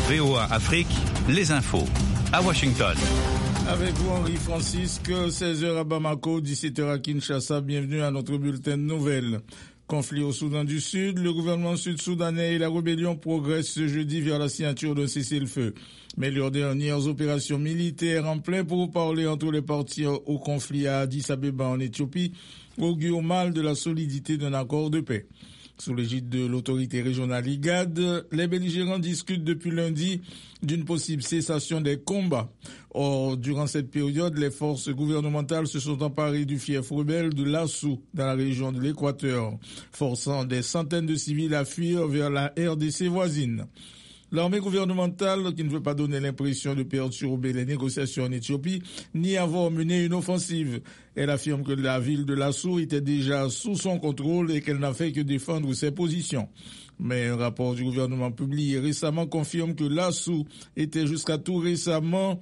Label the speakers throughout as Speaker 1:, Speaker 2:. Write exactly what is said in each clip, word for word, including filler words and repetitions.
Speaker 1: V O A Afrique, les infos. À Washington.
Speaker 2: Avec vous, Henri Francisque, seize heures à Bamako, dix-sept heures à Kinshasa. Bienvenue à notre bulletin de nouvelles. Conflit au Soudan du Sud, le gouvernement sud-soudanais et la rébellion progressent ce jeudi vers la signature d'un cessez-le-feu. Mais leurs dernières opérations militaires en plein pourparlers entre les parties au conflit à Addis Abeba en Éthiopie augurent mal de la solidité d'un accord de paix. Sous l'égide de l'autorité régionale I G A D, les belligérants discutent depuis lundi d'une possible cessation des combats. Or, durant cette période, les forces gouvernementales se sont emparées du fief rebelle de Lassou dans la région de l'Équateur, forçant des centaines de civils à fuir vers la R D C voisine. L'armée gouvernementale, qui ne veut pas donner l'impression de perturber les négociations en Éthiopie, ni avoir mené une offensive. Elle affirme que la ville de Lassou était déjà sous son contrôle et qu'elle n'a fait que défendre ses positions. Mais un rapport du gouvernement publié récemment confirme que Lassou était jusqu'à tout récemment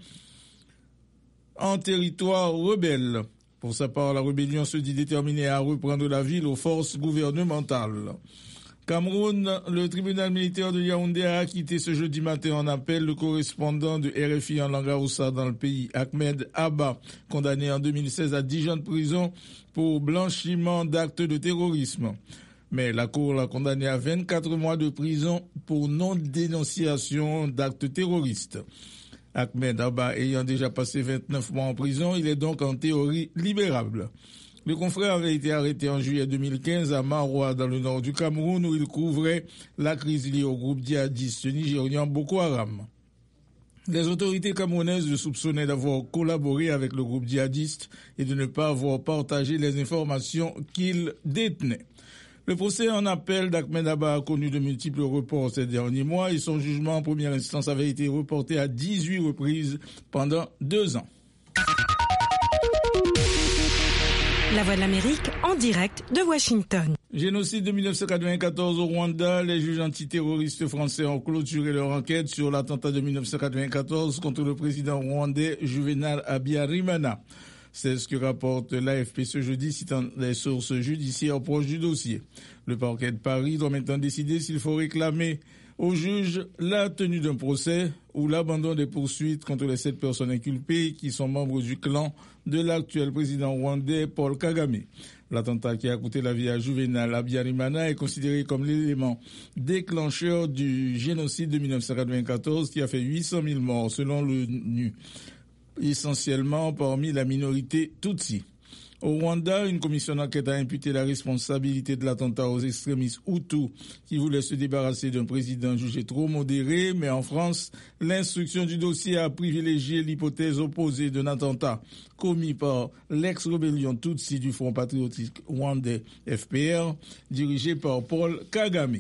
Speaker 2: en territoire rebelle. Pour sa part, la rébellion se dit déterminée à reprendre la ville aux forces gouvernementales. Cameroun, le tribunal militaire de Yaoundé a acquitté ce jeudi matin en appel le correspondant de R F I en langue Hausa dans le pays, Ahmed Abba, condamné en deux mille seize à dix ans de prison pour blanchiment d'actes de terrorisme. Mais la Cour l'a condamné à vingt-quatre mois de prison pour non-dénonciation d'actes terroristes. Ahmed Abba ayant déjà passé vingt-neuf mois en prison, il est donc en théorie libérable. Le confrère avait été arrêté en juillet deux mille quinze à Maroua, dans le nord du Cameroun, où il couvrait la crise liée au groupe djihadiste nigérian Boko Haram. Les autorités camerounaises le soupçonnaient d'avoir collaboré avec le groupe djihadiste et de ne pas avoir partagé les informations qu'il détenait. Le procès en appel d'Ahmed Abba a connu de multiples reports ces derniers mois et son jugement en première instance avait été reporté à dix-huit reprises pendant deux ans.
Speaker 3: La Voix de l'Amérique en direct de Washington.
Speaker 2: Génocide de dix-neuf cent quatre-vingt-quatorze au Rwanda, les juges antiterroristes français ont clôturé leur enquête sur l'attentat de dix-neuf cent quatre-vingt-quatorze contre le président rwandais Juvenal Habyarimana. C'est ce que rapporte l'A F P ce jeudi, citant les sources judiciaires proches du dossier. Le parquet de Paris doit maintenant décider s'il faut réclamer au juge la tenue d'un procès ou l'abandon des poursuites contre les sept personnes inculpées qui sont membres du clan de l'actuel président rwandais Paul Kagame. L'attentat qui a coûté la vie à Juvenal Habyarimana est considéré comme l'élément déclencheur du génocide de dix-neuf cent quatre-vingt-quatorze qui a fait huit cent mille morts selon l'ONU, essentiellement parmi la minorité Tutsi. Au Rwanda, une commission d'enquête a imputé la responsabilité de l'attentat aux extrémistes Hutus qui voulaient se débarrasser d'un président jugé trop modéré, mais en France, l'instruction du dossier a privilégié l'hypothèse opposée d'un attentat commis par l'ex-rébellion Tutsi du Front patriotique rwandais F P R, dirigé par Paul Kagame.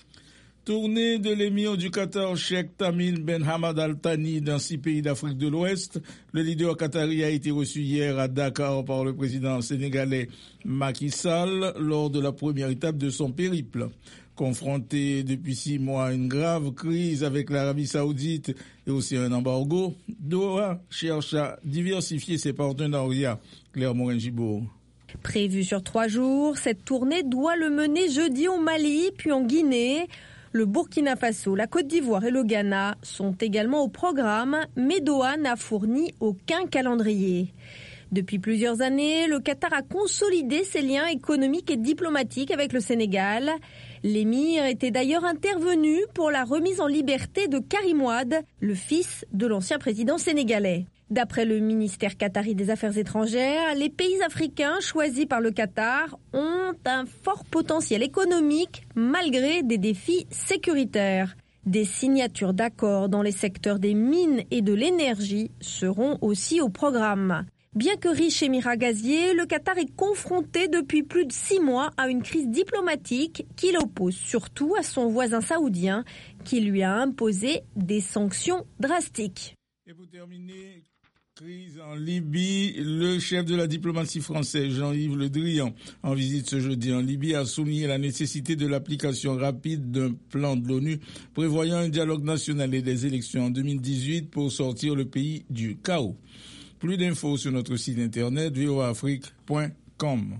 Speaker 2: Tournée de l'émir du Qatar, Cheikh Tamim Ben Hamad Al Thani, dans six pays d'Afrique de l'Ouest. Le leader qatari a été reçu hier à Dakar par le président sénégalais Macky Sall lors de la première étape de son périple. Confronté depuis six mois à une grave crise avec l'Arabie Saoudite et aussi un embargo, Doha cherche à diversifier ses partenariats. Claire Morin-Gibault.
Speaker 4: Prévue sur trois jours, cette tournée doit le mener jeudi au Mali, puis en Guinée. Le Burkina Faso, la Côte d'Ivoire et le Ghana sont également au programme, mais Doha n'a fourni aucun calendrier. Depuis plusieurs années, le Qatar a consolidé ses liens économiques et diplomatiques avec le Sénégal. L'émir était d'ailleurs intervenu pour la remise en liberté de Karim Wade, le fils de l'ancien président sénégalais. D'après le ministère qatari des Affaires étrangères, les pays africains choisis par le Qatar ont un fort potentiel économique malgré des défis sécuritaires. Des signatures d'accords dans les secteurs des mines et de l'énergie seront aussi au programme. Bien que riche émirat gazier, le Qatar est confronté depuis plus de six mois à une crise diplomatique qui l'oppose surtout à son voisin saoudien qui lui a imposé des sanctions drastiques.
Speaker 2: Et pour terminer, crise en Libye, le chef de la diplomatie française, Jean-Yves Le Drian, en visite ce jeudi en Libye, a souligné la nécessité de l'application rapide d'un plan de l'ONU prévoyant un dialogue national et des élections en deux mille dix-huit pour sortir le pays du chaos. Plus d'infos sur notre site internet v o a afrique point com.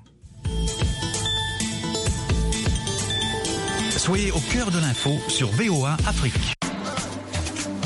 Speaker 1: Soyez au cœur de l'info sur V O A Afrique.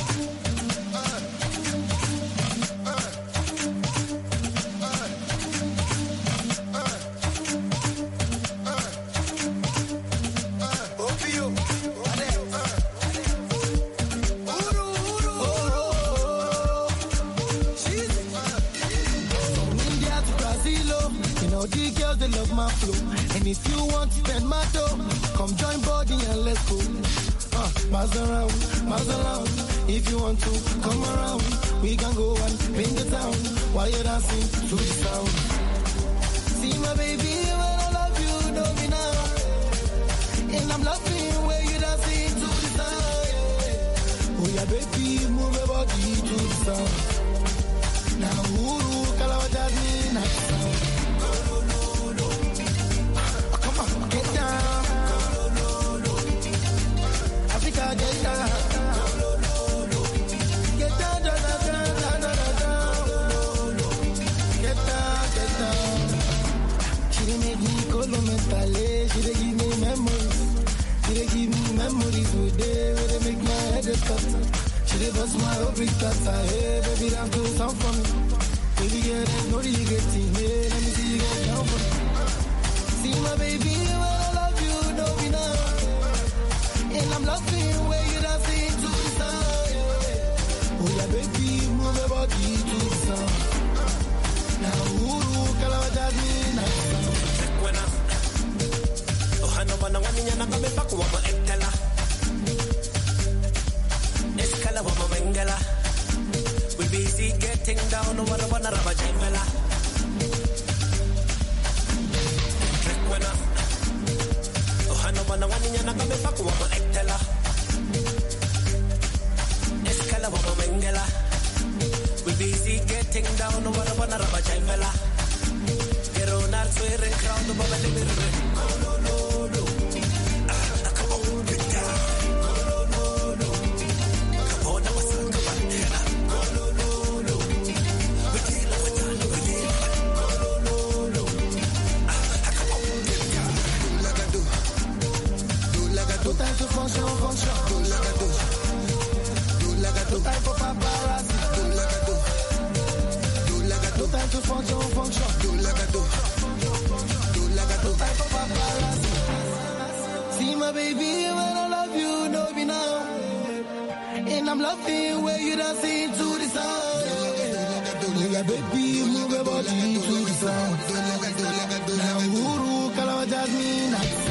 Speaker 5: the girls, they love my flow. And if you want to spend my dough, come join body and let's go. Uh, miles around, miles around. If you want to come around, we can go and paint the town while you're dancing to the sound. See my baby, when I love you, know me now. And I'm loving where you're dancing to the sound. Oh yeah, baby, move your body to the sound. Now, Uru, Kalawajani, now sound. Oh, come on, get down. Africa, get down. Get down, down, down, down, down, down. Get down, get down. She dey make me colo mentally. She dey give me memories. She dey give me memories with day where they make my head cut. She dey bust my whole big tata. Hey, baby, that's do something for me. Baby, girl, there's no regretting. Hey, let me see you go down for me. See my baby, when I love you, know me now. And I'm loving where you dancing to the sound. Oh yeah, baby, move your body to the sound. Now, Uru, Kalawajani, now sound.
Speaker 6: When I, oh, I know when I want you, I'm coming back. Wama Ekala, Eskala, Wama Mengala. We busy getting down. What I wanna rubber jambela. When I, oh, I know when I want you, I'm coming back. Wama Ekala, Eskala, Wama Mengala. We busy getting down. What I wanna rubber jambela. Get on our swearing crowd. Baba de Mirre.
Speaker 5: Function, function, do like I do, do like I do, time for paparazzi, do like I do, do like I do, time to function, function, do like I do, do like I do, time for paparazzi. See my baby, when I love you, know me now, and I'm loving where you dancing to the sound. Do like I do, baby, move your body to the sound. Do like I do, like I do, now Uru, Kalawajani, now.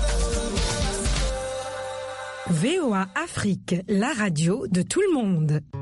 Speaker 3: V O A Afrique, la radio de tout le monde.